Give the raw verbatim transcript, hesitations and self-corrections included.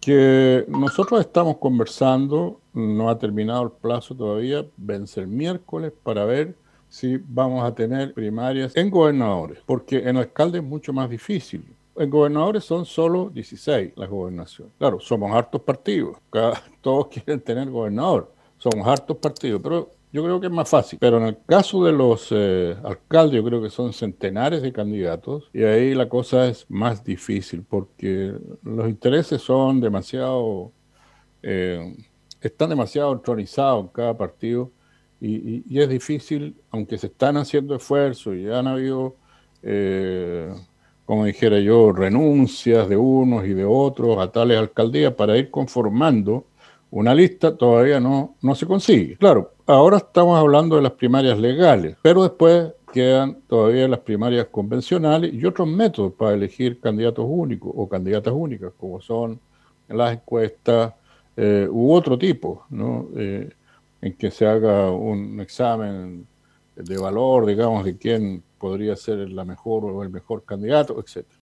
Que nosotros estamos conversando, no ha terminado el plazo todavía, vence el miércoles para ver si vamos a tener primarias en gobernadores, porque en alcaldes es mucho más difícil. En gobernadores son solo dieciséis las gobernaciones. Claro, somos hartos partidos, cada- todos quieren tener gobernador, somos hartos partidos, pero yo creo que es más fácil. Pero en el caso de los eh, alcaldes, yo creo que son centenares de candidatos y ahí la cosa es más difícil porque los intereses son demasiado, eh, están demasiado entronizados en cada partido y, y- y es difícil, aunque se están haciendo esfuerzos y han habido, eh, como dijera yo, renuncias de unos y de otros a tales alcaldías para ir conformando una lista, todavía no, no se consigue. Claro, ahora estamos hablando de las primarias legales, pero después quedan todavía las primarias convencionales y otros métodos para elegir candidatos únicos o candidatas únicas, como son las encuestas eh, u otro tipo, ¿no? Eh, en que se haga un examen de valor, digamos, de quién podría ser la mejor o el mejor candidato, etcétera.